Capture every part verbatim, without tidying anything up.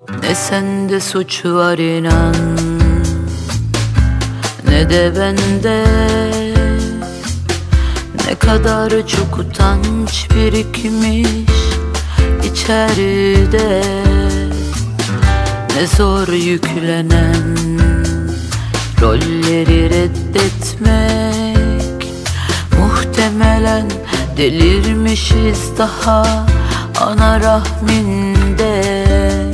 Ne sende suç var inan, ne de bende. Ne kadar çok utanç birikmiş içeride. Ne zor yüklenen rolleri reddetmek. Muhtemelen delirmişiz daha ana rahminde.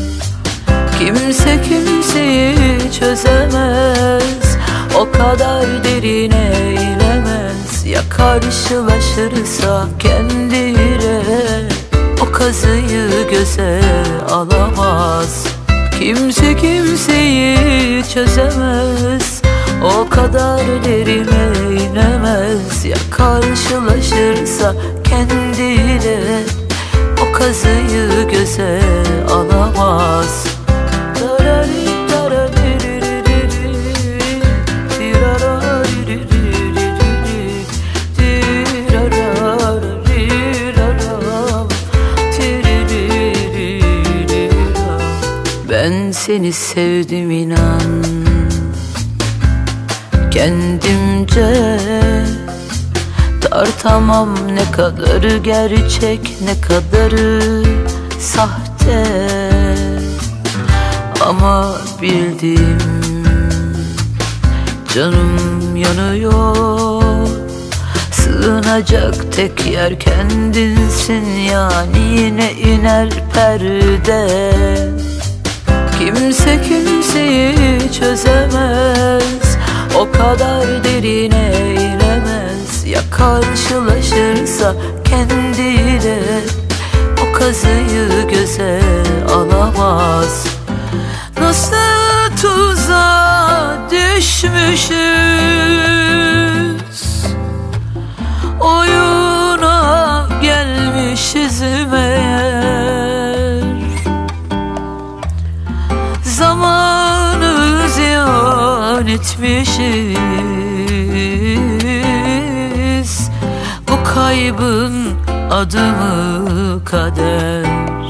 Kimse kimseyi çözemez, o kadar derine inemez. Ya karşılaşırsa kendiyle, o kazıyı göze alamaz. Kimse kimseyi çözemez, o kadar derine inemez. Ya karşılaşırsa kendiyle, o kazıyı göze alamaz. Ben seni sevdim inan, kendimce tartamam ne kadarı gerçek, ne kadarı sahte. Ama bildim canım yanıyor, sığınacak tek yer kendinsin. Yani yine iner perde. Kimse kimseyi çözemez, o kadar derine inemez. Ya karşılaşırsa kendiyle, o kazıyı göze alamaz. Nasıl tuzağa düşmüşüz, oyuna gelmişiz meğer. Zamanı ziyan etmişiz, bu kaybın adı mı kader?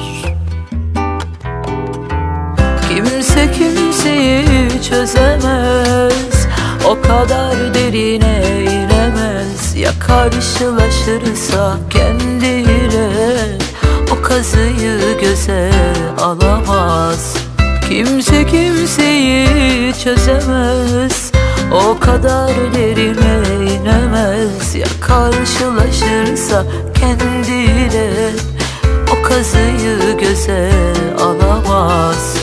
Kimse kimseyi çözemez, o kadar derine inemez. Ya karşılaşırsa kendiyle, o kazıyı göze alamaz. Kimse kimseyi çözemez, o kadar derine inemez. Ya karşılaşırsa kendiyle, o kazıyı göze alamaz.